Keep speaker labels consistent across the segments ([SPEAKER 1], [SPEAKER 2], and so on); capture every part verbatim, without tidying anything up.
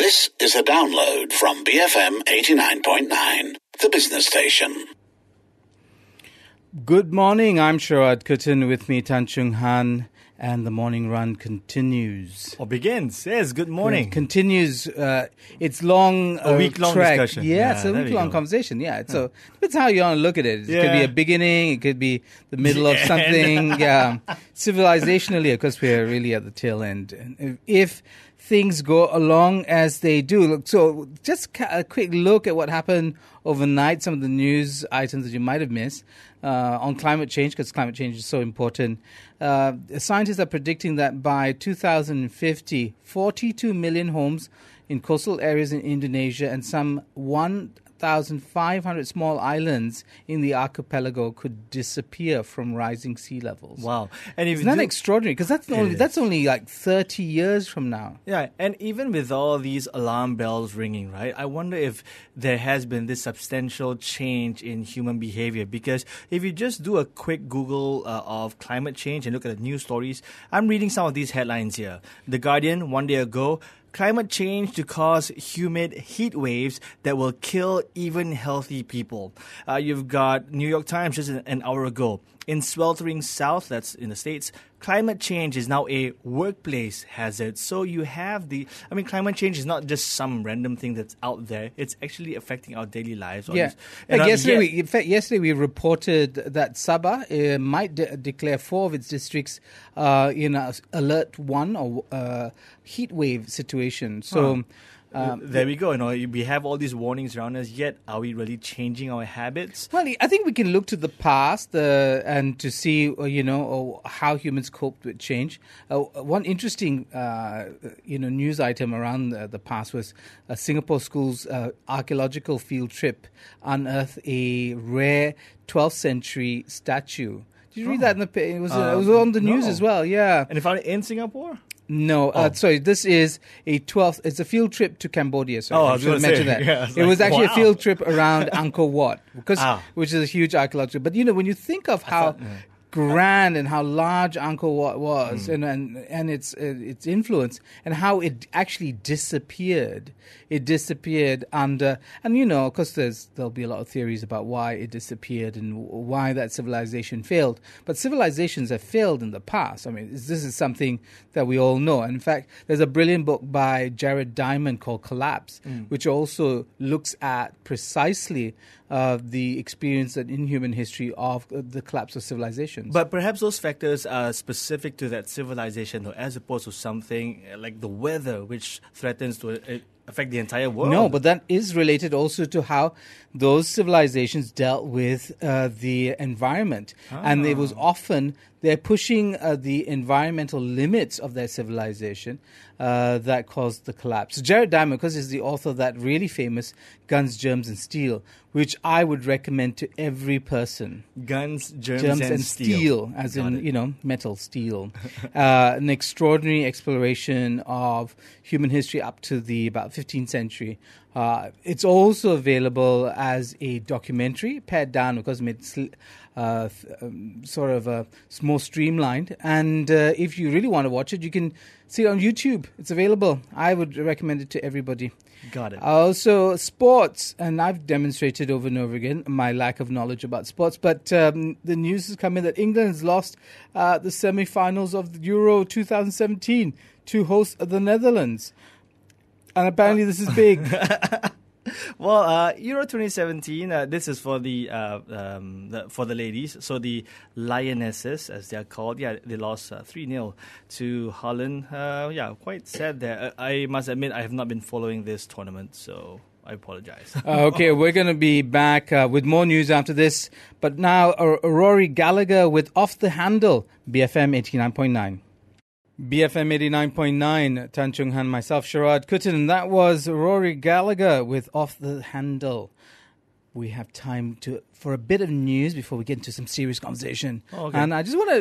[SPEAKER 1] This is a download from B F M eighty-nine point nine, the business station.
[SPEAKER 2] Good morning, I'm Sharad Kuttan, with me Tan Chung Han, and the morning run continues.
[SPEAKER 3] Or begins, yes, good morning.
[SPEAKER 2] It continues, uh, it's long uh,
[SPEAKER 3] A week-long
[SPEAKER 2] trek.
[SPEAKER 3] discussion.
[SPEAKER 2] Yeah,
[SPEAKER 3] Yeah,
[SPEAKER 2] it's a
[SPEAKER 3] there we
[SPEAKER 2] week-long
[SPEAKER 3] go.
[SPEAKER 2] conversation, yeah. So, it depends how you want to look at it. It
[SPEAKER 3] Yeah.
[SPEAKER 2] could be a beginning, it could be the middle of something. Yeah. Civilizationally, of course, we're really at the tail end. And if, if things go along as they do. Look, so just ca- a quick look at what happened overnight, some of the news items that you might have missed uh, on climate change, because climate change is so important. Uh, scientists are predicting that by two thousand fifty, forty-two million homes in coastal areas in Indonesia and some one thousand five hundred small islands in the archipelago could disappear from rising sea levels.
[SPEAKER 3] Wow. And if
[SPEAKER 2] Isn't
[SPEAKER 3] you
[SPEAKER 2] that
[SPEAKER 3] do-
[SPEAKER 2] extraordinary? Because that's
[SPEAKER 3] It
[SPEAKER 2] only
[SPEAKER 3] is.
[SPEAKER 2] that's only like thirty years from now.
[SPEAKER 3] Yeah, and even with all these alarm bells ringing, right, I wonder if there has been this substantial change in human behavior. Because if you just do a quick Google uh, of climate change and look at the news stories, I'm reading some of these headlines here. The Guardian, one day ago, climate change to cause humid heat waves that will kill even healthy people. Uh, you've got New York Times just an, an hour ago. In sweltering south, that's in the States, climate change is now a workplace hazard. So you have the, I mean, climate change is not just some random thing that's out there. It's actually affecting our daily lives. All
[SPEAKER 2] Yeah.
[SPEAKER 3] these-
[SPEAKER 2] Like
[SPEAKER 3] and, uh,
[SPEAKER 2] yesterday,
[SPEAKER 3] yet-
[SPEAKER 2] we, in fact, yesterday we reported that Sabah uh, might de- declare four of its districts uh, in a alert one or uh, heat wave situation. So. Um,
[SPEAKER 3] there we go. You know, we have all these warnings around us. Yet, are we really changing our habits?
[SPEAKER 2] Well, I think we can look to the past uh, and to see, uh, you know, uh, how humans coped with change. Uh, one interesting, uh, you know, news item around the, the past was uh, Singapore School's uh, archaeological field trip unearthed a rare twelfth century statue. Did you read that in the? pa- It was uh, it was on the news
[SPEAKER 3] no.
[SPEAKER 2] as well. Yeah.
[SPEAKER 3] And they found it in Singapore?
[SPEAKER 2] No, uh,
[SPEAKER 3] Oh.
[SPEAKER 2] sorry. This is a twelfth. It's a field trip to Cambodia. Sorry,
[SPEAKER 3] Oh, I
[SPEAKER 2] I
[SPEAKER 3] was
[SPEAKER 2] should have
[SPEAKER 3] gonna say,
[SPEAKER 2] mentioned that.
[SPEAKER 3] yeah, I was
[SPEAKER 2] it
[SPEAKER 3] like,
[SPEAKER 2] was actually
[SPEAKER 3] wow.
[SPEAKER 2] a field trip around Angkor Wat, because
[SPEAKER 3] Ah.
[SPEAKER 2] which is a huge archaeological. But you know, when you think of how grand and how large Angkor Wat was,
[SPEAKER 3] Hmm.
[SPEAKER 2] and and and its uh, its influence, and how it actually disappeared. It disappeared under, and you know, of course, there's there'll be a lot of theories about why it disappeared and w- why that civilization failed. But civilizations have failed in the past. I mean, this is something that we all know. And in fact, there's a brilliant book by Jared Diamond called Collapse, which also looks at precisely uh, the experience and in human history of uh, the collapse of civilizations.
[SPEAKER 3] But perhaps those factors are specific to that civilization, though, as opposed to something uh, like the weather, which threatens to uh, affect the entire world.
[SPEAKER 2] No, but that is related also to how those civilizations dealt with uh, the environment. And it was often, they're pushing uh, the environmental limits of their civilization uh, that caused the collapse. So Jared Diamond, because he's the author of that really famous Guns, Germs and Steel, which I would recommend to every person.
[SPEAKER 3] Guns, germs,
[SPEAKER 2] Germs
[SPEAKER 3] and,
[SPEAKER 2] and steel, as
[SPEAKER 3] Got
[SPEAKER 2] in,
[SPEAKER 3] it.
[SPEAKER 2] you know, metal, steel. uh, an extraordinary exploration of human history up to the about fifteenth century. Uh, it's also available as a documentary, pared down because made sl- uh, th- um, sort of uh, s- more streamlined. And uh, if you really want to watch it, you can see it on YouTube. It's available. I would recommend it to everybody.
[SPEAKER 3] Got it.
[SPEAKER 2] Also, sports, and I've demonstrated over and over again my lack of knowledge about sports, but um, the news has come in that England has lost uh, the semi-finals of the Euro twenty seventeen to host the Netherlands. And apparently this is big.
[SPEAKER 3] Well, uh, Euro twenty seventeen. Uh, this is for the, uh, um, the for the ladies. So the Lionesses, as they are called, yeah, they lost uh, three nil to Holland. Uh, yeah, quite sad there. Uh, I must admit, I have not been following this tournament, so I apologize.
[SPEAKER 2] Uh, okay, we're going to be back uh, with more news after this. But now, uh, Rory Gallagher with Off the Handle, B F M eighty-nine point nine. B F M eighty-nine point nine, Tan Chung Han, myself, Sharad Kuttan, and that was Rory Gallagher with Off the Handle. We have time to for a bit of news before we get into some serious conversation.
[SPEAKER 3] Oh, okay.
[SPEAKER 2] And I just want to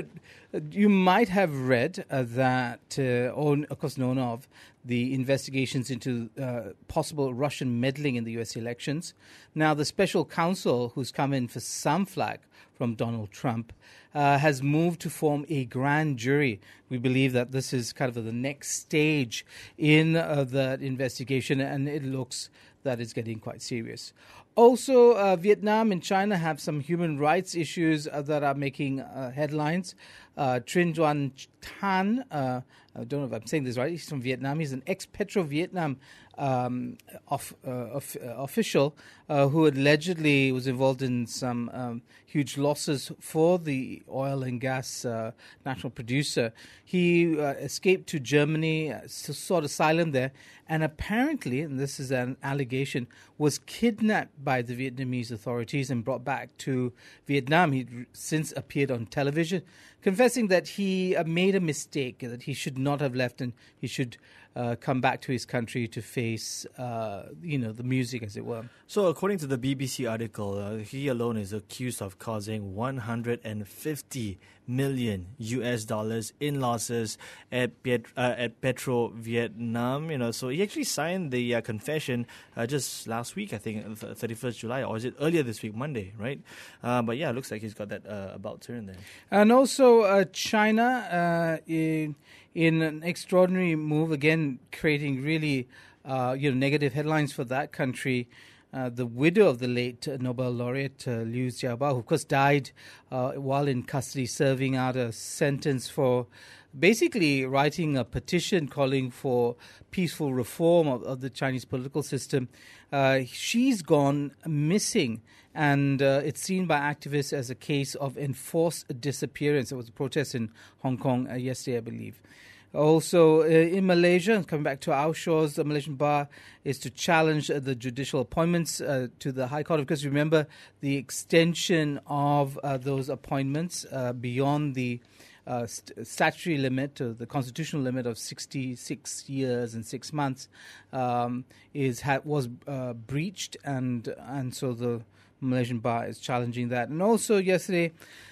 [SPEAKER 2] you might have read uh, that, uh, or of course known of, the investigations into uh, possible Russian meddling in the U S elections. Now, the special counsel who's come in for some flack from Donald Trump uh, has moved to form a grand jury. We believe that this is kind of the next stage in uh, that investigation, and it looks that it's getting quite serious. Also, uh, Vietnam and China have some human rights issues uh, that are making uh, headlines. Uh, Trinh Duan Tan, uh, I don't know if I'm saying this right, he's from Vietnam. He's an ex-Petro Vietnam um, of, uh, of, uh, official uh, who allegedly was involved in some um, huge losses for the oil and gas uh, national producer. He uh, escaped to Germany, uh, sought asylum there, and apparently, and this is an allegation, was kidnapped by the Vietnamese authorities and brought back to Vietnam. He since appeared on television, confessing that he uh, made a mistake, that he should not have left and he should uh, come back to his country to face, uh, you know, the music, as it were.
[SPEAKER 3] So, according to the B B C article, uh, he alone is accused of causing one hundred fifty million U S dollars in losses at Piet- uh, at Petro Vietnam. You know, so he actually signed the uh, confession uh, just last week, I think, thirty-first of July, or is it earlier this week, Monday, right? Uh, but yeah, it looks like he's got that uh, about turn there.
[SPEAKER 2] And also, uh, China, uh, in, in an extraordinary move, again creating really, uh, you know, negative headlines for that country. Uh, the widow of the late Nobel laureate uh, Liu Xiaobo, who of course died uh, while in custody, serving out a sentence for basically writing a petition calling for peaceful reform of, of the Chinese political system. Uh, she's gone missing, and uh, it's seen by activists as a case of enforced disappearance. There was a protest in Hong Kong uh, yesterday, I believe. Also, uh, in Malaysia, coming back to our shores, the Malaysian bar is to challenge uh, the judicial appointments uh, to the High Court. Because remember, the extension of uh, those appointments uh, beyond the uh, st- statutory limit, uh, the constitutional limit of sixty-six years and six months, um, is ha- was uh, breached, and and so the Malaysian bar is challenging that. And also yesterday,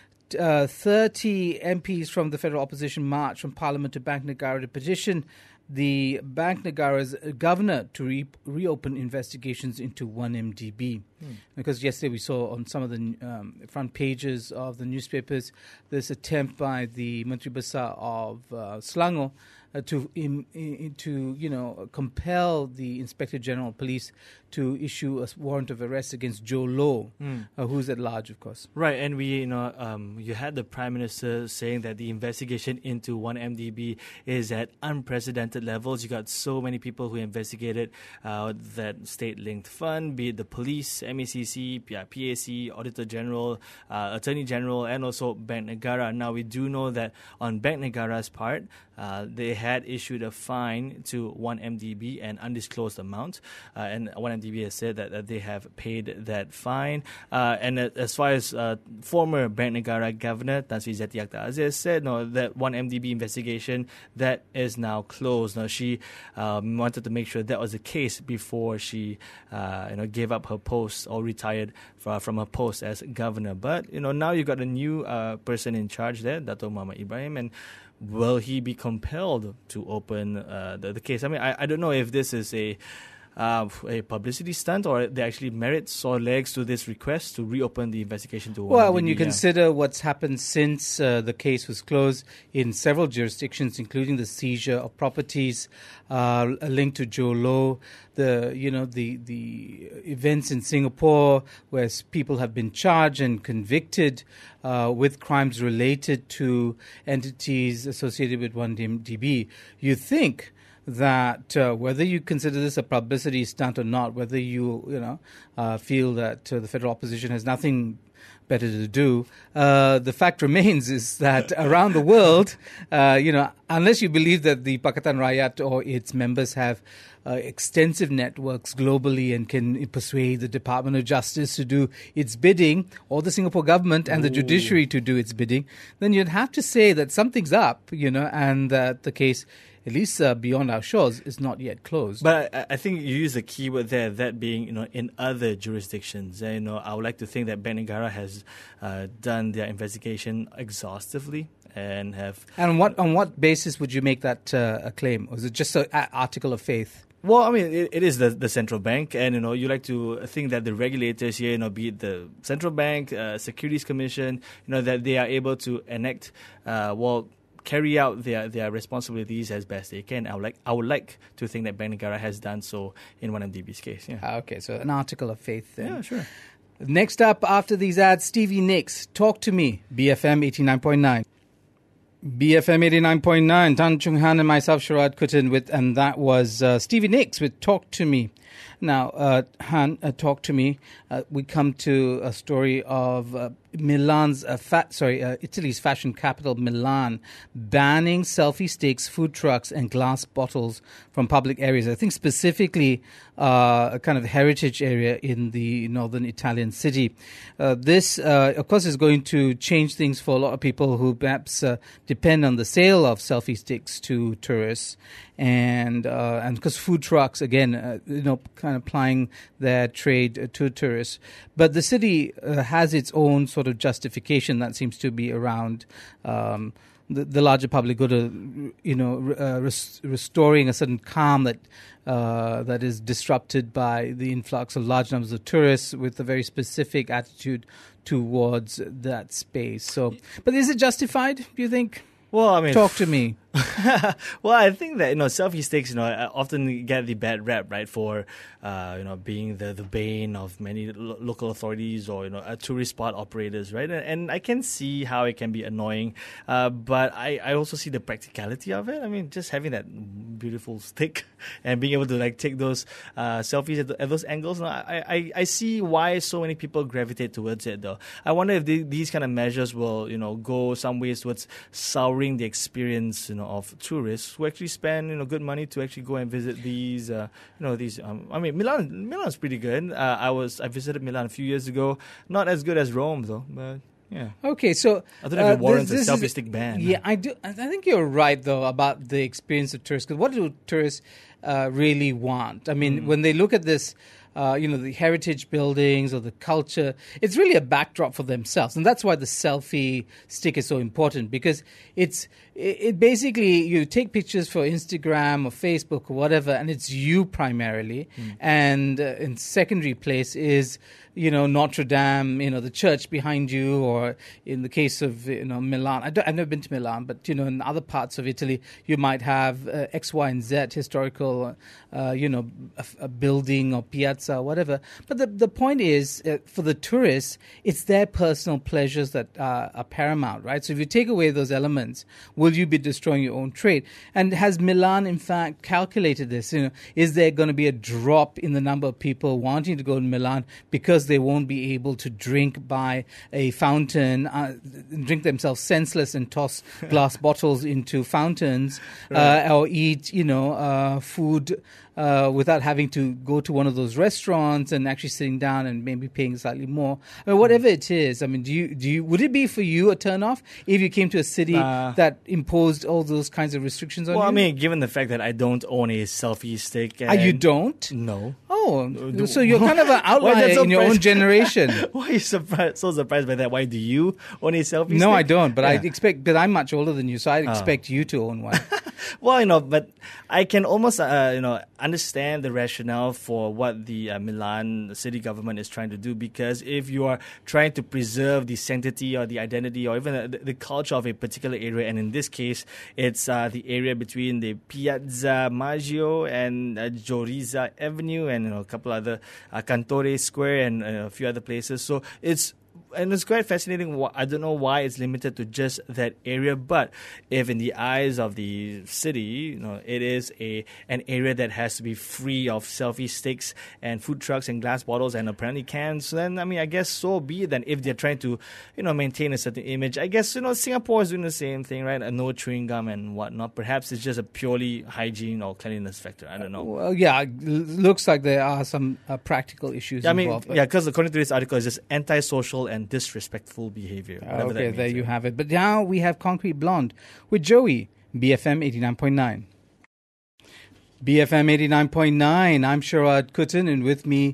[SPEAKER 2] Uh, thirty M Ps from the federal opposition marched from Parliament to Bank Negara to petition the Bank Negara's governor to re- reopen investigations into one M D B. Hmm. Because yesterday we saw on some of the um, front pages of the newspapers this attempt by the Menteri Besar of uh, Selangor uh, to in, in, to you know compel the Inspector General of Police to issue a warrant of arrest against Joe Low, mm. uh, who's at large, of course.
[SPEAKER 3] Right, and we, you know, um, you had the Prime Minister saying that the investigation into one M D B is at unprecedented levels. You got so many people who investigated uh, that state-linked fund, be it the police, M A C C, P A C, Auditor General, uh, Attorney General, and also Bank Negara. Now, we do know that on Bank Negara's part, uh, they had issued a fine to one M D B, an undisclosed amount, uh, and one M D B has said that, that they have paid that fine. Uh, and uh, as far as uh, former Bank Negara Governor Tan Sri Zeti Akhtar Aziz said, no, that one M D B investigation that is now closed. Now, she um, wanted to make sure that was the case before she, uh, you know, gave up her post or retired from, from her post as governor. But you know, now you got a new uh, person in charge there, Dato' Muhammad Ibrahim, and will he be compelled to open uh, the, the case? I mean, I, I don't know if this is a uh, a publicity stunt or they actually merit saw legs to this request to reopen the investigation to
[SPEAKER 2] Well,
[SPEAKER 3] one
[SPEAKER 2] when
[SPEAKER 3] D B,
[SPEAKER 2] you
[SPEAKER 3] yeah.
[SPEAKER 2] consider what's happened since uh, the case was closed in several jurisdictions, including the seizure of properties uh, linked to Joe Low, the you know the the events in Singapore where people have been charged and convicted uh, with crimes related to entities associated with one D B, you think that uh, whether you consider this a publicity stunt or not, whether you you know uh, feel that uh, the federal opposition has nothing better to do, uh, the fact remains is that around the world, uh, you know, unless you believe that the Pakatan Rakyat or its members have uh, extensive networks globally and can persuade the Department of Justice to do its bidding, or the Singapore government and Ooh. the judiciary to do its bidding, then you'd have to say that something's up, you know, and that the case, at least uh, beyond our shores, is not yet closed.
[SPEAKER 3] But I, I think you use a keyword there, that being, you know, in other jurisdictions. And, you know, I would like to think that Bank Negara has uh, done their investigation exhaustively and have.
[SPEAKER 2] And on what on what basis would you make that uh, a claim? Or is it just an article of faith?
[SPEAKER 3] Well, I mean, it, it is the, the central bank, and you know, you like to think that the regulators here, you know, be it the central bank, uh, Securities Commission, you know, that they are able to enact, uh, well, carry out their, their responsibilities as best they can. I would like I would like to think that Bank Negara has done so in one M D B's case. Yeah.
[SPEAKER 2] Ah, okay, so an article of faith then.
[SPEAKER 3] Yeah, sure.
[SPEAKER 2] Next up, after these ads, Stevie Nicks, Talk to Me, B F M eighty-nine point nine. B F M eighty-nine point nine, Tan Chung Han and myself, Sharad Kuttan, with, and that was uh, Stevie Nicks with Talk to Me. Now, uh, Han, uh, Talk to Me, uh, we come to a story of uh, Milan's, uh, fat, sorry, uh, Italy's fashion capital, Milan, banning selfie sticks, food trucks, and glass bottles from public areas. I think specifically uh, a kind of heritage area in the northern Italian city. Uh, this, uh, of course, is going to change things for a lot of people who perhaps uh, depend on the sale of selfie sticks to tourists. And uh, and because food trucks, again, uh, you know, kind of plying their trade uh, to tourists. But the city uh, has its own sort of justification that seems to be around um, the, the larger public good, of, you know, uh, res- restoring a certain calm that uh, that is disrupted by the influx of large numbers of tourists with a very specific attitude towards that space. So, but is it justified, do you think?
[SPEAKER 3] Well, I mean,
[SPEAKER 2] talk to me.
[SPEAKER 3] Well, I think that, you know, selfie sticks, you know, often get the bad rap, right, for, uh, you know, being the, the bane of many lo- local authorities or, you know, uh, tourist spot operators, right? And, and I can see how it can be annoying, uh, but I, I also see the practicality of it. I mean, just having that beautiful stick and being able to, like, take those uh, selfies at, the, at those angles, you know, I, I, I see why so many people gravitate towards it, though. I wonder if the, these kind of measures will, you know, go some ways towards souring the experience, you know, of tourists who actually spend, you know, good money to actually go and visit these, uh, you know, these. Um, I mean, Milan, Milan's pretty good. Uh, I was, I visited Milan a few years ago. Not as good as Rome, though. But yeah.
[SPEAKER 2] Okay, so
[SPEAKER 3] I don't know if it
[SPEAKER 2] uh,
[SPEAKER 3] warrants
[SPEAKER 2] this,
[SPEAKER 3] a
[SPEAKER 2] this
[SPEAKER 3] selfie
[SPEAKER 2] is,
[SPEAKER 3] stick ban.
[SPEAKER 2] Yeah, I do. I think you're right though about the experience of tourists. Because what do tourists uh, really want? I mean, mm. when they look at this. Uh, you know, the heritage buildings or the culture, it's really a backdrop for themselves. And that's why the selfie stick is so important, because it's it, it basically, you take pictures for Instagram or Facebook or whatever, and it's you primarily. Mm. And uh, in secondary place is, you know, Notre Dame, you know, the church behind you, or in the case of, you know, Milan. I don't, I've never been to Milan, but, you know, in other parts of Italy, you might have uh, X, Y, and Z historical, uh, you know, a, a building or piazza or whatever. But the the point is, uh, for the tourists, it's their personal pleasures that uh, are paramount, right? So if you take away those elements, will you be destroying your own trade? And has Milan, in fact, calculated this? You know, is there going to be a drop in the number of people wanting to go to Milan because they won't be able to drink by a fountain, uh, drink themselves senseless and toss glass bottles into fountains, right. uh, or eat, you know, uh, food uh, without having to go to one of those restaurants and actually sitting down and maybe paying slightly more. I mean, whatever it is, I mean, do you do you would it be for you a turnoff if you came to a city uh, that imposed all those kinds of restrictions on
[SPEAKER 3] well,
[SPEAKER 2] you?
[SPEAKER 3] Well, I mean, given the fact that I don't own a selfie stick,
[SPEAKER 2] and uh, you don't?
[SPEAKER 3] No.
[SPEAKER 2] Oh, so you're kind of an outlier so in your own generation.
[SPEAKER 3] Why are you surprised, so surprised by that? Why do you own a selfie stick?
[SPEAKER 2] No, I don't, but yeah. I expect, but I'm much older than you, so I expect oh. you to own one.
[SPEAKER 3] Well, you know, but I can almost, uh, you know, understand the rationale for what the uh, Milan city government is trying to do, because if you are trying to preserve the sanctity or the identity or even the, the culture of a particular area, and in this case, it's uh, the area between the Piazza Maggio and uh, Gioriza Avenue and you know, a couple other uh, Cantore Square and uh, a few other places. So it's And it's quite fascinating. I don't know why it's limited to just that area, but if in the eyes of the city, you know, it is a an area that has to be free of selfie sticks and food trucks and glass bottles and apparently cans, then I mean, I guess so be it. Then if they're trying to, you know, maintain a certain image, I guess you know Singapore is doing the same thing, right? A no chewing gum and whatnot. Perhaps it's just a purely hygiene or cleanliness factor. I don't know.
[SPEAKER 2] Well, yeah, it looks like there are some uh, practical issues
[SPEAKER 3] yeah, I mean,
[SPEAKER 2] involved.
[SPEAKER 3] Yeah, because according to this article, it's just antisocial and disrespectful behavior.
[SPEAKER 2] Okay,
[SPEAKER 3] that means,
[SPEAKER 2] there you
[SPEAKER 3] right?
[SPEAKER 2] have it. But now we have Concrete Blonde with Joey, B F M eighty-nine point nine. B F M eighty-nine point nine, I'm Sharad Kuttan, and with me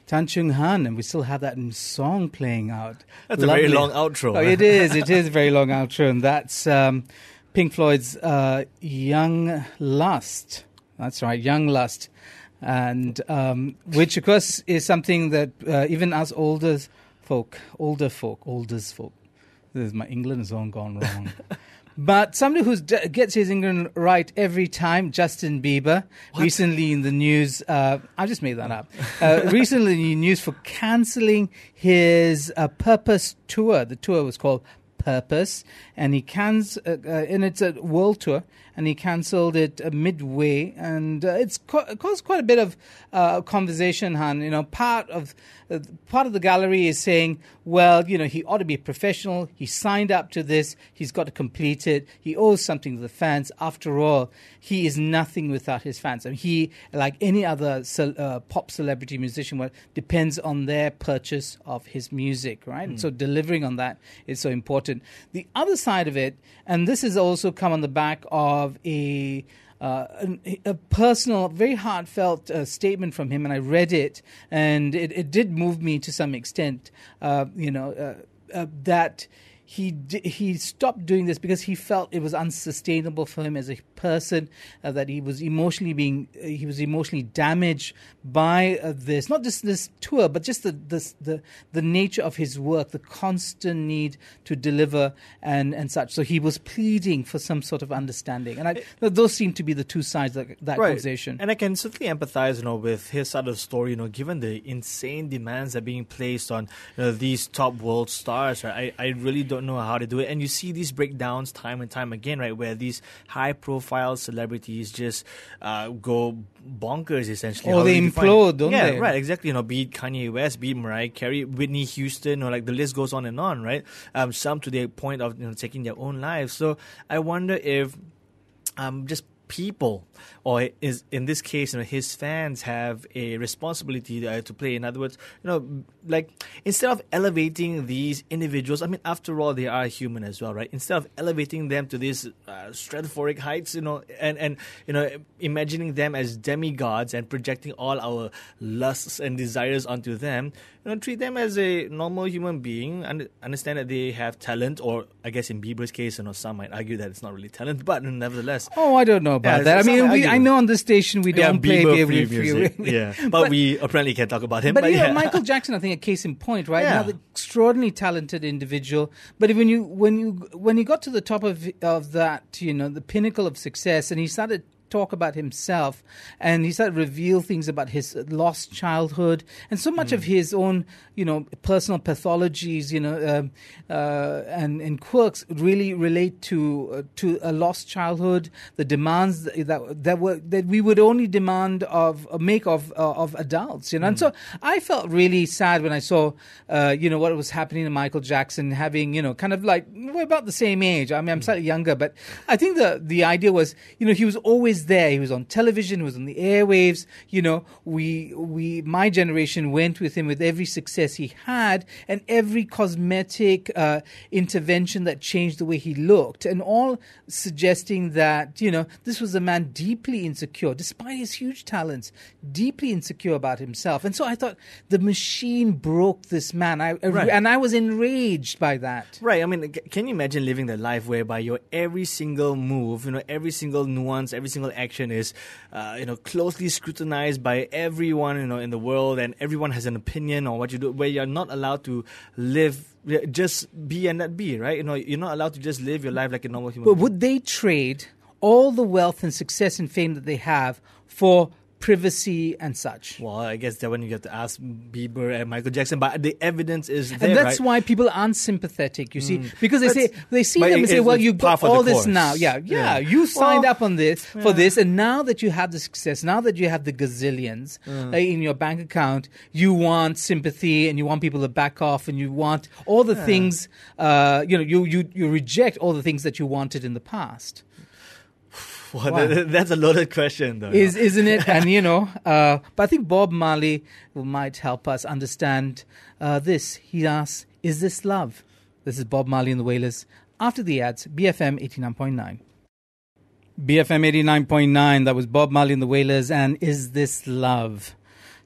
[SPEAKER 2] Tan Chung Han, and we still have that song playing out.
[SPEAKER 3] That's
[SPEAKER 2] Lovely.
[SPEAKER 3] a very long outro.
[SPEAKER 2] Oh, it is. It is a very long outro, and that's um, Pink Floyd's uh, Young Lust. That's right, Young Lust, and um, which of course is something that uh, even us older folk, older folk, oldest folk. This is my England zone gone wrong. But somebody who d- gets his England right every time, Justin Bieber, what? recently in the news, uh, I just made that up, uh, recently in the news for cancelling his uh, Purpose tour. The tour was called Purpose, and he cans, uh, uh, and it's a world tour, and he cancelled it uh, midway, and uh, it's co- caused quite a bit of uh, conversation, Han. You know, part of uh, part of the gallery is saying, well, you know, he ought to be a professional. He signed up to this. He's got to complete it. He owes something to the fans. After all, he is nothing without his fans. I mean, he, like any other ce- uh, pop celebrity musician, well, depends on their purchase of his music, right? Mm. And so delivering on that is so important. The other side of it, and this has also come on the back of a uh, a, a personal, very heartfelt uh, statement from him, and I read it, and it, it did move me to some extent. Uh, you know uh, uh, that he d- he stopped doing this because he felt it was unsustainable for him as a person, uh, that he was emotionally being uh, he was emotionally damaged by uh, this, not just this tour, but just the, this, the the nature of his work, the constant need to deliver and and such. So he was pleading for some sort of understanding, and I, those seem to be the two sides of that
[SPEAKER 3] right.
[SPEAKER 2] conversation.
[SPEAKER 3] And I can certainly empathize, you know, with his side of the story. You know, given the insane demands that are being placed on you know, these top world stars, right? I I really don't know how to do it, and you see these breakdowns time and time again, right, where these high profile celebrities just uh, go bonkers essentially.
[SPEAKER 2] Or
[SPEAKER 3] how
[SPEAKER 2] they implode, don't
[SPEAKER 3] yeah,
[SPEAKER 2] they?
[SPEAKER 3] Yeah, right, exactly. You know, be it Kanye West, be it Mariah Carey, Whitney Houston, or like the list goes on and on, right? Um, some to the point of you know taking their own lives. So I wonder if um just people, or is in this case, you know, his fans have a responsibility uh, to play. In other words, you know, like instead of elevating these individuals, I mean, after all, they are human as well, right? Instead of elevating them to these uh, stratospheric heights, you know, and and you know, imagining them as demigods and projecting all our lusts and desires onto them, you know, treat them as a normal human being and understand that they have talent, or I guess in Bieber's case, you know, some might argue that it's not really talent, but nevertheless.
[SPEAKER 2] Oh, I don't know about
[SPEAKER 3] Yeah,
[SPEAKER 2] that. I mean, we,
[SPEAKER 3] argue.
[SPEAKER 2] I know on this station we don't
[SPEAKER 3] yeah,
[SPEAKER 2] play
[SPEAKER 3] Bieber
[SPEAKER 2] Bieber
[SPEAKER 3] free
[SPEAKER 2] free
[SPEAKER 3] music. yeah, but, but we apparently can talk about him.
[SPEAKER 2] But,
[SPEAKER 3] But,
[SPEAKER 2] you know,
[SPEAKER 3] yeah.
[SPEAKER 2] Michael Jackson, I think, a case in point, right?
[SPEAKER 3] Yeah.
[SPEAKER 2] Another extraordinarily talented individual. But when you when you when he got to the top of of that, you know, the pinnacle of success, and he started talk about himself, and he started to reveal things about his lost childhood and so much mm. of his own, you know, personal pathologies, you know, um, uh, and and quirks really relate to uh, to a lost childhood, the demands that that were that we would only demand of uh, make of uh, of adults, you know. Mm. And so I felt really sad when I saw, uh, you know, what was happening to Michael Jackson, having, you know, kind of like we're about the same age. I mean, I'm mm. slightly younger, but I think the the idea was, you know, he was always there. He was on television, he was on the airwaves. You know, we we my generation went with him with every success he had and every cosmetic uh, intervention that changed the way he looked, and all suggesting that, you know, this was a man deeply insecure, despite his huge talents, deeply insecure about himself. And so I thought the machine broke this man, I,
[SPEAKER 3] right.
[SPEAKER 2] and I was enraged by that.
[SPEAKER 3] Right. I mean, can you imagine living the life whereby your every single move, you know, every single nuance, every single action is, uh, you know, closely scrutinized by everyone, you know, in the world, and everyone has an opinion on what you do, where you're not allowed to live, just be and not be, right? You know, you're not allowed to just live your life like a normal human
[SPEAKER 2] But
[SPEAKER 3] being.
[SPEAKER 2] would they trade all the wealth and success and fame that they have for privacy and such?
[SPEAKER 3] Well, I guess that when you have to ask Bieber and Michael Jackson, but the evidence is there,
[SPEAKER 2] and that's
[SPEAKER 3] right?
[SPEAKER 2] why people aren't sympathetic, you see,
[SPEAKER 3] Mm.
[SPEAKER 2] because they
[SPEAKER 3] That's-
[SPEAKER 2] say they see
[SPEAKER 3] but
[SPEAKER 2] them and
[SPEAKER 3] it-
[SPEAKER 2] say,
[SPEAKER 3] it's
[SPEAKER 2] well,
[SPEAKER 3] the
[SPEAKER 2] you got
[SPEAKER 3] par for
[SPEAKER 2] all
[SPEAKER 3] the
[SPEAKER 2] this
[SPEAKER 3] course.
[SPEAKER 2] now. Yeah, yeah,
[SPEAKER 3] Yeah.
[SPEAKER 2] you signed
[SPEAKER 3] Well,
[SPEAKER 2] up on this for
[SPEAKER 3] yeah.
[SPEAKER 2] this, and now that you have the success, now that you have the gazillions
[SPEAKER 3] Mm.
[SPEAKER 2] uh, in your bank account, you want sympathy and you want people to back off, and you want all the
[SPEAKER 3] Yeah.
[SPEAKER 2] things, uh, you know, you, you you reject all the things that you wanted in the past.
[SPEAKER 3] Well,
[SPEAKER 2] Wow.
[SPEAKER 3] that, that's a loaded question, though.
[SPEAKER 2] Is isn't it? And you know, uh, but I think Bob Marley might help us understand uh, this. He asks, "Is this love?" This is Bob Marley and the Wailers. After the ads, B F M eighty-nine point nine. B F M eighty-nine point nine. That was Bob Marley and the Wailers. And "Is This Love?"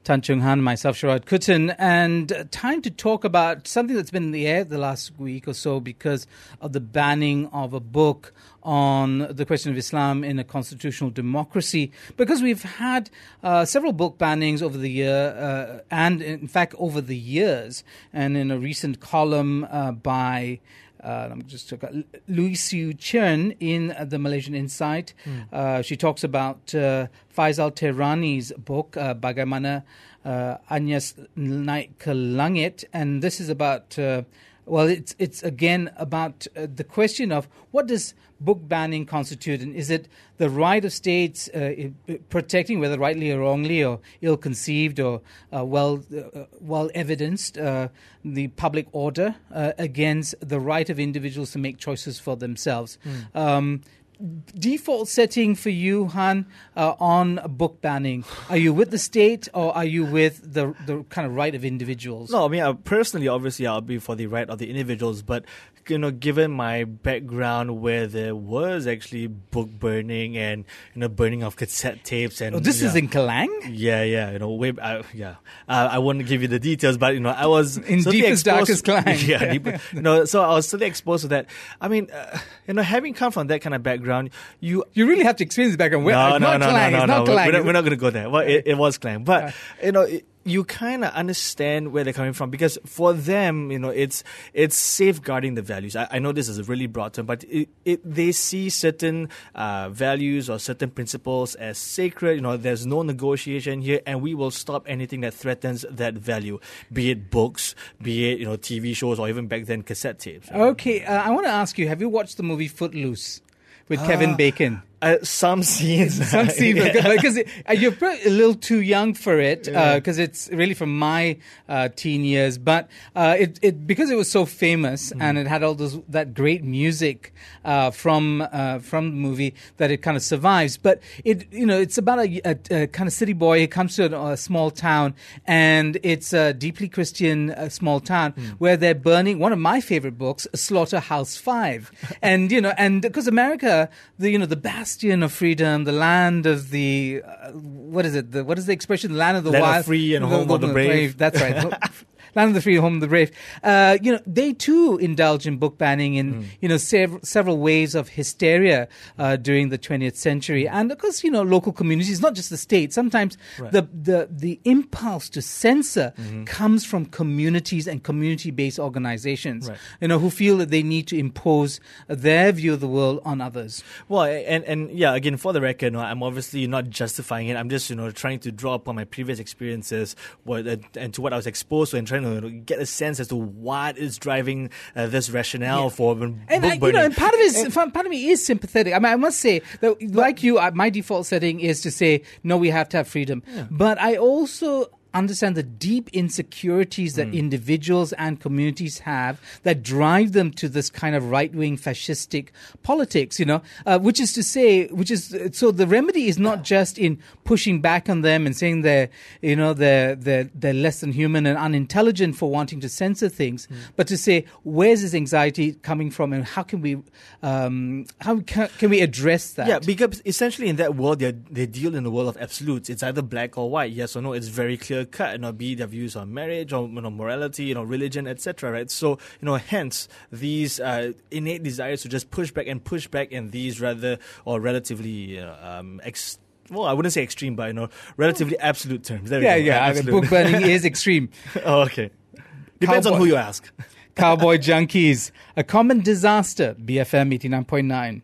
[SPEAKER 2] Tan Chung Han, myself, Sharad Kuttan, and uh, time to talk about something that's been in the air the last week or so because of the banning of a book on the question of Islam in a constitutional democracy. Because we've had uh, several book bannings over the year, uh, and in fact over the years, and in a recent column uh, by Uh, I'm just took Louis Siu Chen in uh, the Malaysian Insight. Mm. Uh, she talks about uh, Faisal Tehrani's book, uh, Bagaimana uh, Anyas Naik ke Langit, and this is about. Uh, Well, it's it's again about uh, the question of what does book banning constitute, and is it the right of states uh, protecting, whether rightly or wrongly, or ill-conceived or uh, well uh, well evidenced, uh, the public order uh, against the right of individuals to make choices for themselves. Mm. Um, Default setting for you, Han, uh, on book banning. Are you with the state or are you with the the kind of right of individuals?
[SPEAKER 3] No, I mean, uh, personally, obviously, I'll be for the right of the individuals. But, you know, given my background where there was actually book burning and, you know, burning of cassette tapes. and
[SPEAKER 2] Oh, this
[SPEAKER 3] yeah.
[SPEAKER 2] is in Kelang?
[SPEAKER 3] Yeah, yeah. You know, way, uh, yeah. Uh, I won't give you the details, but, you know, I was...
[SPEAKER 2] In deepest, darkest Kelang.
[SPEAKER 3] Yeah, deep, you know, so I was certainly exposed to that. I mean, uh, you know, having come from that kind of background, you...
[SPEAKER 2] You really have to experience the background. We're,
[SPEAKER 3] No, no,
[SPEAKER 2] not
[SPEAKER 3] no,
[SPEAKER 2] Kelang,
[SPEAKER 3] no,
[SPEAKER 2] it's
[SPEAKER 3] no,
[SPEAKER 2] not
[SPEAKER 3] no.
[SPEAKER 2] Kelang.
[SPEAKER 3] We're not, we're not going to go there. Well, it, it was Klang. But, you know... It, you kind of understand where they're coming from because for them, you know, it's it's safeguarding the values. I, I know this is a really broad term, but it, it, they see certain uh, values or certain principles as sacred. You know, there's no negotiation here, and we will stop anything that threatens that value, be it books, be it, you know, T V shows, or even back then cassette tapes.
[SPEAKER 2] Okay, uh, I want to ask you, have you watched the movie Footloose with
[SPEAKER 3] Ah.
[SPEAKER 2] Kevin Bacon?
[SPEAKER 3] Uh, some scenes.
[SPEAKER 2] Some scenes,
[SPEAKER 3] Yeah.
[SPEAKER 2] because it, uh, you're probably a little too young for it, because
[SPEAKER 3] Yeah.
[SPEAKER 2] uh, it's really from my uh, teen years. But uh, it, it because it was so famous mm. and it had all those that great music uh, from uh, from the movie that it kind of survives. But it you know it's about a, a, a kind of city boy who comes to a, a small town, and it's a deeply Christian uh, small town mm. where they're burning one of my favorite books, Slaughterhouse Five, and you know and because America, the you know the bastion of freedom, the land of the uh, what is it? The, what is the expression? The land of the
[SPEAKER 3] Land of
[SPEAKER 2] wild,
[SPEAKER 3] free and home of the brave.
[SPEAKER 2] That's right. Land of the free, home of the brave. Uh, you know, they too indulge in book banning in, mm. you know, sev- several waves of hysteria uh, during the twentieth century. And of course, you know, local communities, not just the state. Sometimes right. the, the, the impulse to censor mm-hmm. comes from communities and community-based organizations, right. you know, who feel that they need to impose their view of the world on others.
[SPEAKER 3] Well, and, and yeah, again, for the record, no, I'm obviously not justifying it. I'm just, you know, trying to draw upon my previous experiences what, uh, and to what I was exposed to and trying to get a sense as to what is driving uh, this rationale yeah. for book
[SPEAKER 2] and I,
[SPEAKER 3] burning.
[SPEAKER 2] You know, and part of it, is, part of me is sympathetic. I mean, I must say that, like you, my default setting is to say no, we have to have freedom. Yeah. But I also understand the deep insecurities that mm. individuals and communities have that drive them to this kind of right-wing fascistic politics, you know, uh, which is to say, which is, so the remedy is not just in pushing back on them and saying they're, you know, they're, they're, they're less than human and unintelligent for wanting to censor things, mm. but to say, where's this anxiety coming from and how can we, um, how can, can we address that?
[SPEAKER 3] Yeah, because essentially in that world, they they deal in the world of absolutes. It's either black or white, yes or no. It's very clear cut, you know, be their views on marriage or, you know, morality, you know, religion, et cetera. Right? So, you know, hence these uh, innate desires to just push back and push back in these rather or relatively uh, um, ex- well, I wouldn't say extreme, but you know, relatively absolute terms. There we
[SPEAKER 2] yeah,
[SPEAKER 3] go.
[SPEAKER 2] yeah.
[SPEAKER 3] Absolute.
[SPEAKER 2] Book burning is extreme.
[SPEAKER 3] Oh, okay. Depends
[SPEAKER 2] Cowboy,
[SPEAKER 3] on who you ask.
[SPEAKER 2] Cowboy Junkies, a common disaster. B F M eighty-nine point nine.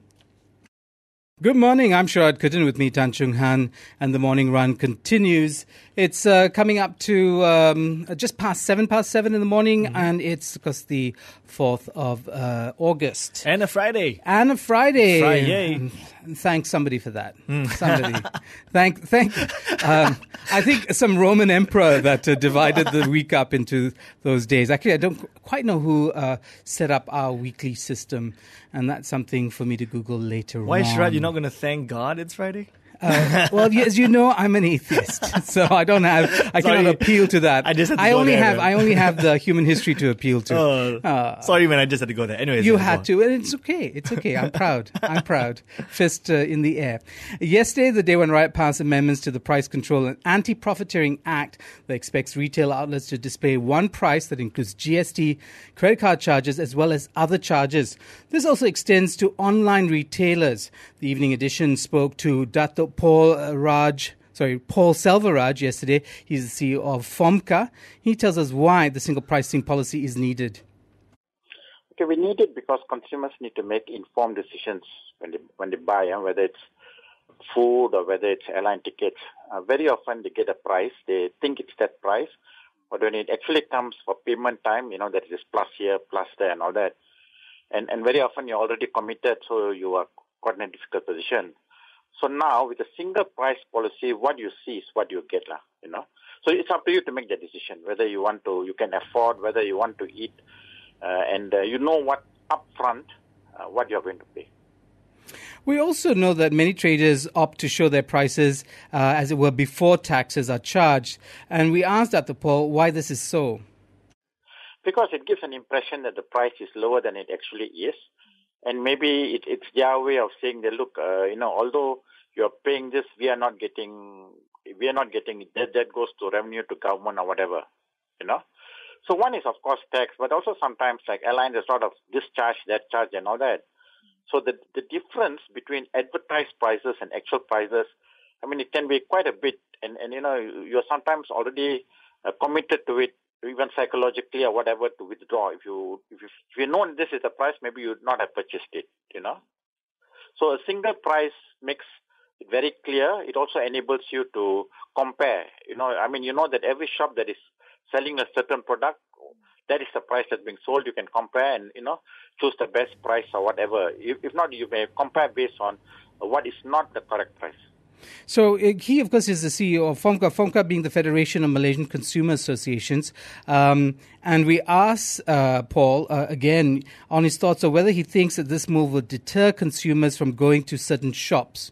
[SPEAKER 2] Good morning, I'm Sharad Kuttan with me, Tan Chung Han, and the morning run continues. It's uh, coming up to um, just past seven, past seven in the morning, mm-hmm. and it's because the fourth of uh, August.
[SPEAKER 3] And a Friday.
[SPEAKER 2] And a Friday.
[SPEAKER 3] Friday.
[SPEAKER 2] And, and thank somebody for that. Mm. Somebody. thank, thank, um, I think some Roman emperor that uh, divided the week up into those days. Actually, I don't quite know who uh, set up our weekly system, and that's something for me to Google later
[SPEAKER 3] Why,
[SPEAKER 2] on.
[SPEAKER 3] Sharad, you're not going to thank God it's Friday?
[SPEAKER 2] Uh, well, as you know, I'm an atheist, so I don't have, I
[SPEAKER 3] Sorry.
[SPEAKER 2] cannot appeal to that.
[SPEAKER 3] I just had to
[SPEAKER 2] I
[SPEAKER 3] go
[SPEAKER 2] only
[SPEAKER 3] there,
[SPEAKER 2] have,
[SPEAKER 3] man.
[SPEAKER 2] I only have the human history to appeal to.
[SPEAKER 3] Oh,
[SPEAKER 2] Uh,
[SPEAKER 3] sorry, man. I just had to go there. Anyways,
[SPEAKER 2] You
[SPEAKER 3] yeah,
[SPEAKER 2] had
[SPEAKER 3] go
[SPEAKER 2] to, and it's okay. It's okay. I'm proud. I'm proud. Fist uh, in the air. Yesterday, the day when Riot passed amendments to the Price Control and Anti-Profiteering Act that expects retail outlets to display one price that includes G S T, credit card charges, as well as other charges. This also extends to online retailers. The Evening Edition spoke to Dato' Paul uh, Raj. Sorry, Paul Selvaraj yesterday. He's the C E O of FOMCA. He tells us why the single pricing policy is needed.
[SPEAKER 4] Okay, we need it because consumers need to make informed decisions when they when they buy, uh, whether it's food or whether it's airline tickets. Uh, very often they get a price, they think it's that price, but when it actually comes for payment time, you know, that is plus here, plus there and all that. And and very often you're already committed, so you are caught in a difficult position. So now with a single price policy, what you see is what you get, lah, you know. So it's up to you to make the decision, whether you want to, you can afford, whether you want to eat, uh, and uh, you know what upfront, uh, what you're going to pay.
[SPEAKER 2] We also know that many traders opt to show their prices, uh, as it were, before taxes are charged. And we asked Doctor Paul why this is so.
[SPEAKER 4] Because it gives an impression that the price is lower than it actually is. And maybe it, it's their way of saying that, look, uh, you know, although you're paying this, we are not getting, we are not getting it. That, that goes to revenue to government or whatever, you know. So one is, of course, tax, but also sometimes like airlines, there's sort of this charge, that charge and all that. So the the difference between advertised prices and actual prices, I mean, it can be quite a bit. And, and you know, you're sometimes already uh, committed to it, even psychologically or whatever, to withdraw. If you if you, if you know this is the price, maybe you would not have purchased it, you know. So a single price makes it very clear. It also enables you to compare. You know, I mean, you know that every shop that is selling a certain product, that is the price that's being sold. You can compare and, you know, choose the best price or whatever. If, if not, you may compare based on what is not the correct price.
[SPEAKER 2] So uh, he, of course, is the C E O of FOMCA, FOMCA being the Federation of Malaysian Consumer Associations. Um, and we asked uh, Paul, uh, again, on his thoughts of whether he thinks that this move will deter consumers from going to certain shops.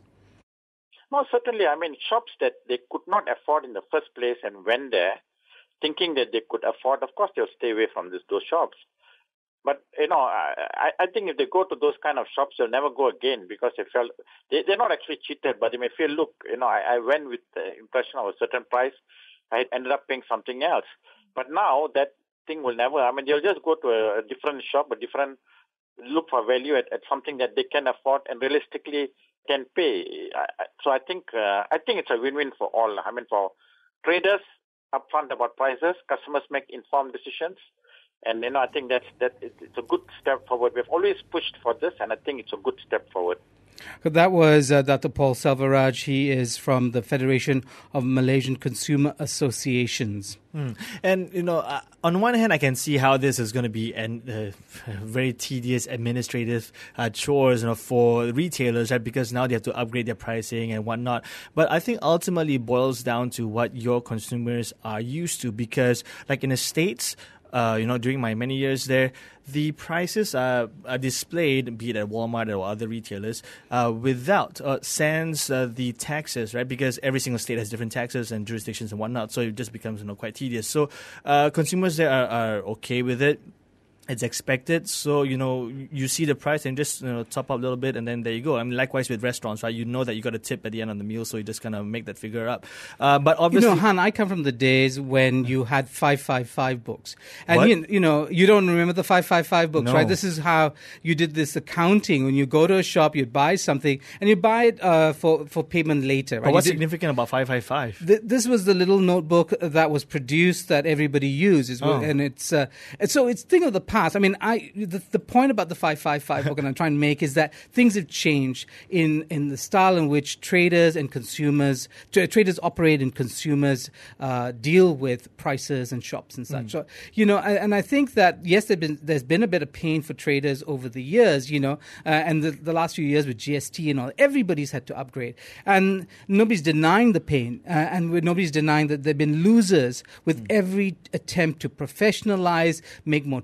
[SPEAKER 4] No, certainly. I mean, shops that they could not afford in the first place and went there thinking that they could afford, of course, they'll stay away from this, those shops. But, you know, I, I think if they go to those kind of shops, they'll never go again because they felt, they, they're not actually cheated, but they may feel, look, you know, I, I went with the impression of a certain price, I ended up paying something else. But now that thing will never, I mean, they'll just go to a, a different shop, a different, look for value at, at something that they can afford and realistically can pay. I, so I think, uh, I think it's a win-win for all. I mean, for traders, upfront about prices, customers make informed decisions. And, you know, I think that's, that it's a good step forward. We've always pushed for this, and I think it's a good step forward.
[SPEAKER 2] That was uh, Doctor Paul Selvaraj. He is from the Federation of Malaysian Consumer Associations.
[SPEAKER 3] Hmm. And, you know, uh, on one hand, I can see how this is going to be an uh, very tedious administrative uh, chores, you know, for retailers, right? Because now they have to upgrade their pricing and whatnot. But I think ultimately it boils down to what your consumers are used to. Because, like in the States, Uh, you know, during my many years there, the prices are, are displayed, be it at Walmart or other retailers, uh, without, uh, sans uh, the taxes, right? Because every single state has different taxes and jurisdictions and whatnot, so it just becomes, you know, quite tedious. So uh, consumers there are, are okay with it. It's expected, so, you know, you see the price and just, you know, top up a little bit and then there you go. I mean, likewise with restaurants, right? You know that you got a tip at the end of the meal, so you just kind of make that figure up. Uh, but obviously...
[SPEAKER 2] You know, Han, I come from the days when you had five five five books. And,
[SPEAKER 3] What?
[SPEAKER 2] you, you know, you don't remember the five five five books,
[SPEAKER 3] No.
[SPEAKER 2] right? This is how you did this accounting. When you go to a shop, you'd buy something and you buy it uh, for, for payment later, right?
[SPEAKER 3] But what's
[SPEAKER 2] You did-
[SPEAKER 3] significant about five five five?
[SPEAKER 2] Th- this was the little notebook that was produced that everybody uses,
[SPEAKER 3] Oh.
[SPEAKER 2] and it's uh, and so it's thing of the past. I mean, I the, the point about the five five five book, and I'm trying to make, is that things have changed in, in the style in which traders and consumers, tra- traders operate and consumers uh, deal with prices and shops and such. Mm. So, you know, I, and I think that yes, there's been there's been a bit of pain for traders over the years, you know, uh, and the, the last few years with G S T and all, everybody's had to upgrade, and nobody's denying the pain, uh, and nobody's denying that there've been losers with mm. every attempt to professionalize, make more transparent.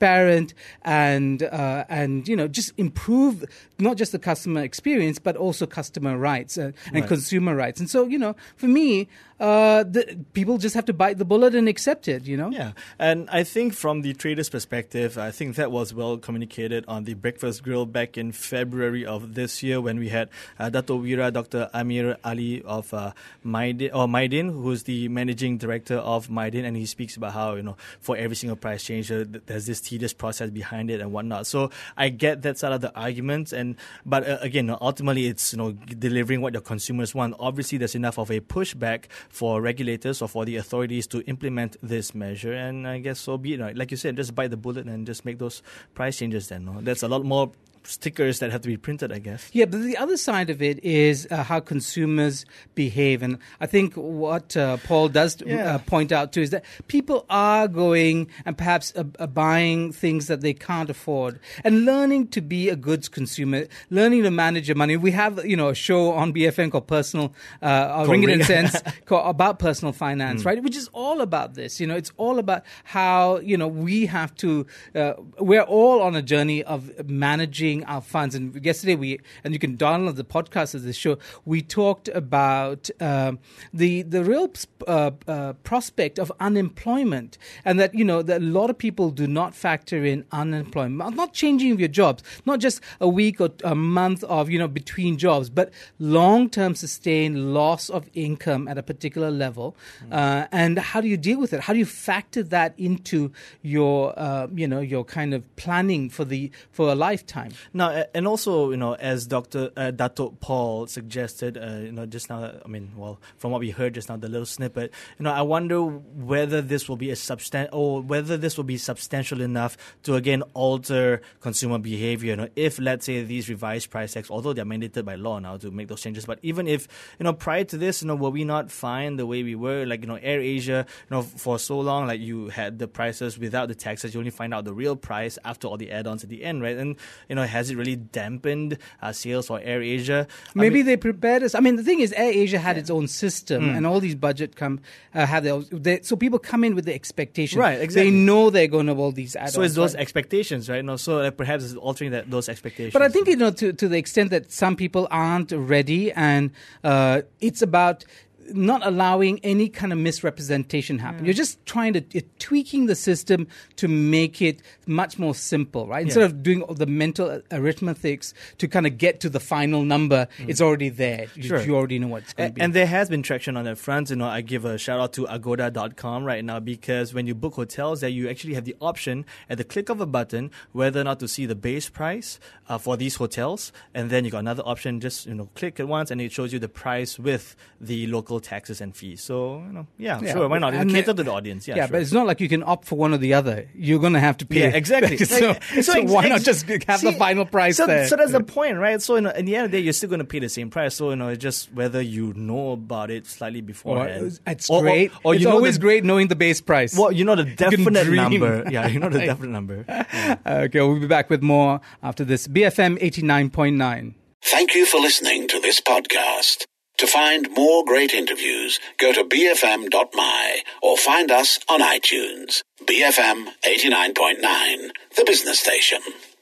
[SPEAKER 2] transparent and uh, and you know just improve not just the customer experience but also customer rights uh, and
[SPEAKER 3] Right.
[SPEAKER 2] consumer rights. And so you know, for me, uh, the, people just have to bite the bullet and accept it. You know.
[SPEAKER 3] Yeah, and I think from the trader's perspective, I think that was well communicated on the Breakfast Grill back in February of this year when we had uh, Dato' Wira, Doctor Amir Ali of uh, Mydin, or Mydin, who's the managing director of Mydin, and he speaks about how, you know, for every single price change, uh, there's this tedious process behind it and whatnot. So I get that side of the argument, and but uh, again, ultimately, it's, you know, delivering what your consumers want. Obviously, there's enough of a pushback for regulators or for the authorities to implement this measure, and I guess so be it. Right? Like you said, just bite the bullet and just make those price changes then. No? That's a lot more stickers that have to be printed, I guess.
[SPEAKER 2] Yeah, but the other side of it is uh, how consumers behave. And I think what uh, Paul does
[SPEAKER 3] Yeah.
[SPEAKER 2] uh, point out too is that people are going and perhaps uh, uh, buying things that they can't afford and learning to be a goods consumer, learning to manage your money. We have, you know, a show on B F M called Personal, uh, or Ringgit
[SPEAKER 3] Ring.
[SPEAKER 2] and Cents, called, about personal finance, mm. right? Which is all about this. You know, it's all about how, you know, we have to, uh, we're all on a journey of managing our funds. And yesterday we, and you can download the podcast of this show, we talked about um, the the real uh, uh, prospect of unemployment, and that, you know, that a lot of people do not factor in unemployment, not changing of your jobs, not just a week or a month of, you know, between jobs, but long-term sustained loss of income at a particular level. Mm. Uh, and how do you deal with it? How do you factor that into your, uh, you know, your kind of planning for the for a lifetime?
[SPEAKER 3] Now, and also, you know, as Doctor Uh, Dato' Paul suggested, uh, you know, just now, I mean, well, from what we heard just now, the little snippet, you know, I wonder whether this will be a substan- or whether this will be substantial enough to again alter consumer behavior. You know, if let's say these revised price tags, although they're mandated by law now to make those changes, but even if, you know, prior to this, you know, were we not fine the way we were? Like, you know, AirAsia, you know, for so long, like you had the prices without the taxes, you only find out the real price after all the add-ons at the end, right? And, you know, has it really dampened uh, sales for AirAsia?
[SPEAKER 2] Maybe
[SPEAKER 3] I mean,
[SPEAKER 2] they prepared us. I mean, the thing is, AirAsia had its own system,
[SPEAKER 3] Mm.
[SPEAKER 2] and all these budget come uh, have their. They, so people come in with the expectation,
[SPEAKER 3] Right, exactly.
[SPEAKER 2] They know they're going to have all these add-ons.
[SPEAKER 3] so it's those
[SPEAKER 2] right?
[SPEAKER 3] expectations, right? No, so like, perhaps it's altering that those expectations.
[SPEAKER 2] But I think, you know, to to the extent that some people aren't ready, and uh, it's about not allowing any kind of misrepresentation happen.
[SPEAKER 3] Yeah.
[SPEAKER 2] You're just trying to you're tweaking the system to make it much more simple, right? Instead
[SPEAKER 3] Yeah.
[SPEAKER 2] of doing all the mental arithmetics to kind of get to the final number, mm. it's already there. You,
[SPEAKER 3] Sure.
[SPEAKER 2] you already know what it's going to
[SPEAKER 3] And,
[SPEAKER 2] be.
[SPEAKER 3] and there has been traction on that front. You know, I give a shout out to agoda dot com right now, because when you book hotels there, you actually have the option at the click of a button whether or not to see the base price uh, for these hotels, and then you got another option, just, you know, click it once and it shows you the price with the local taxes and fees. So, you know, yeah,
[SPEAKER 2] Yeah,
[SPEAKER 3] sure, why not?
[SPEAKER 2] and
[SPEAKER 3] Cater
[SPEAKER 2] the-
[SPEAKER 3] to the audience. Yeah,
[SPEAKER 2] Yeah,
[SPEAKER 3] sure.
[SPEAKER 2] but it's not like you can opt for one or the other. You're going to have to pay.
[SPEAKER 3] Yeah, exactly.
[SPEAKER 2] so,
[SPEAKER 3] Like,
[SPEAKER 2] so,
[SPEAKER 3] so ex-
[SPEAKER 2] why not
[SPEAKER 3] ex-
[SPEAKER 2] just have the
[SPEAKER 3] see,
[SPEAKER 2] final price
[SPEAKER 3] so,
[SPEAKER 2] there?
[SPEAKER 3] So that's the point, right? So, you know, in the end of the day, you're still going to pay the same price. So, you know, it's just whether you know about it slightly
[SPEAKER 2] Or,
[SPEAKER 3] beforehand.
[SPEAKER 2] it's
[SPEAKER 3] Or- or-
[SPEAKER 2] great.
[SPEAKER 3] Or,
[SPEAKER 2] it's
[SPEAKER 3] you know
[SPEAKER 2] always
[SPEAKER 3] the,
[SPEAKER 2] great knowing the base price.
[SPEAKER 3] Well, you know the definite
[SPEAKER 2] dream.
[SPEAKER 3] number. Yeah, you know the definite number. Yeah.
[SPEAKER 2] Okay, we'll be back with more after this. B F M eighty-nine point nine.
[SPEAKER 1] Thank you for listening to this podcast. To find more great interviews, go to b f m dot m y or find us on iTunes. B F M eighty-nine point nine, the business station.